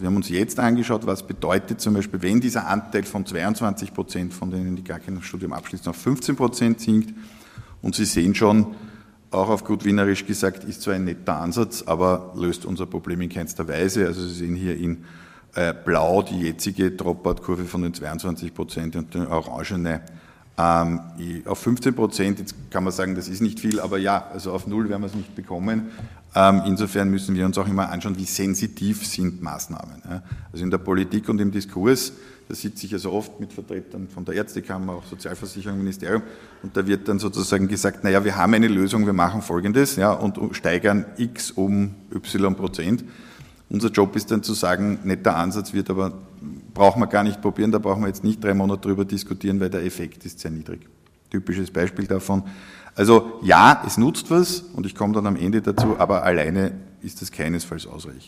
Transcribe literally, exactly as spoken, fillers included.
Wir haben uns jetzt angeschaut, was bedeutet zum Beispiel, wenn dieser Anteil von zweiundzwanzig Prozent, von denen die gar kein Studium abschließen, auf fünfzehn Prozent sinkt. Und Sie sehen schon, auch auf gut wienerisch gesagt, ist zwar ein netter Ansatz, aber löst unser Problem in keinster Weise. Also Sie sehen hier in äh, Blau die jetzige Dropout-Kurve von den zweiundzwanzig Prozent und die orangene ähm, auf fünfzehn Prozent. Jetzt kann man sagen, das ist nicht viel, aber ja, also auf Null werden wir es nicht bekommen. Ähm, insofern müssen wir uns auch immer anschauen, wie sensitiv sind Maßnahmen. Ja. Also in der Politik und im Diskurs, da sitze ich also oft mit Vertretern von der Ärztekammer, auch Sozialversicherung, Ministerium, und da wird dann sozusagen gesagt, naja, wir haben eine Lösung, wir machen Folgendes, ja, und steigern X um Y Prozent. Unser Job ist dann zu sagen, netter Ansatz wird, aber brauchen wir gar nicht probieren, da brauchen wir jetzt nicht drei Monate drüber diskutieren, weil der Effekt ist sehr niedrig. Typisches Beispiel davon. Also ja, es nutzt was und ich komme dann am Ende dazu, aber alleine ist das keinesfalls ausreichend.